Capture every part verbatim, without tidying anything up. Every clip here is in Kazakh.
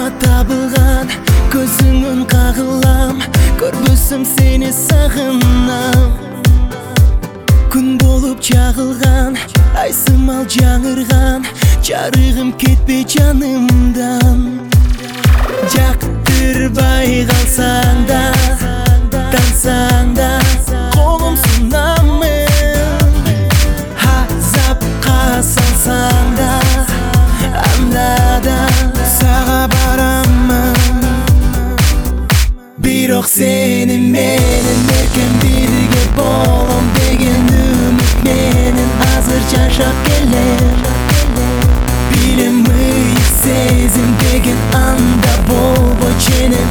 табылған көзіңін қағылам, көрбісім сені сағынам. Күн болып жағылған, айсымал жаңырған, жарығым кетпе жанымдан. Жақтырбай қалсаң да, тансаң да, қолым сынамын. Азапқа салсаң да, анда да саға барамын. Бирок сені менен эркен бирге болом деген үміт менен азыр жашап келем. Билем ыйык сезим деген анда болбой ченем.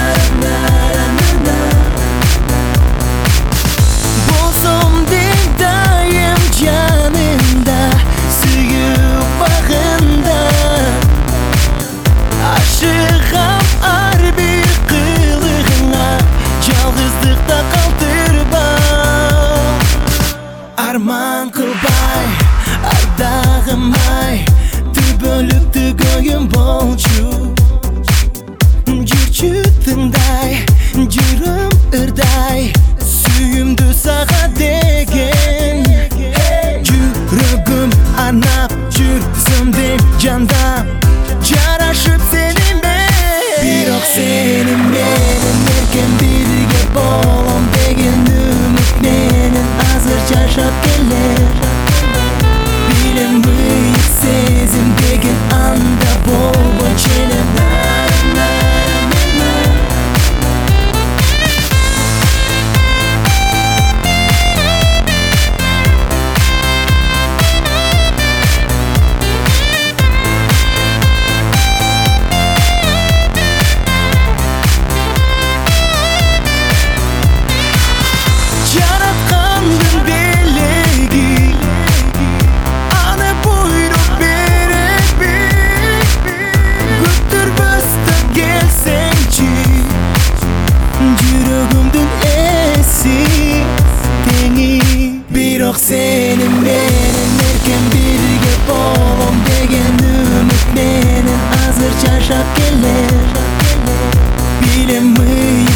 Болсом дең дайым жанымда, сүйүп багында. Ашыгам ар бир кылыгыңа, жалгыздыкта калтырба. Арман кылбай, ардагымай, түбөлүктү көйүм болчу. Жүрчү тыңдай, жүрөм ырдай, сүйүмдү сага деген. Жүрөгүм арнап жүрсөм деп жандап, жарашып сенинмен. Бирок сени менен эркен бирге болом деген үмүт менен азыр жашап келем. Билем ыйык сезим деген анда болбой ченем. Бирок сени менен эркен бирге болом деген үмүт менен азыр жашап келем. Билем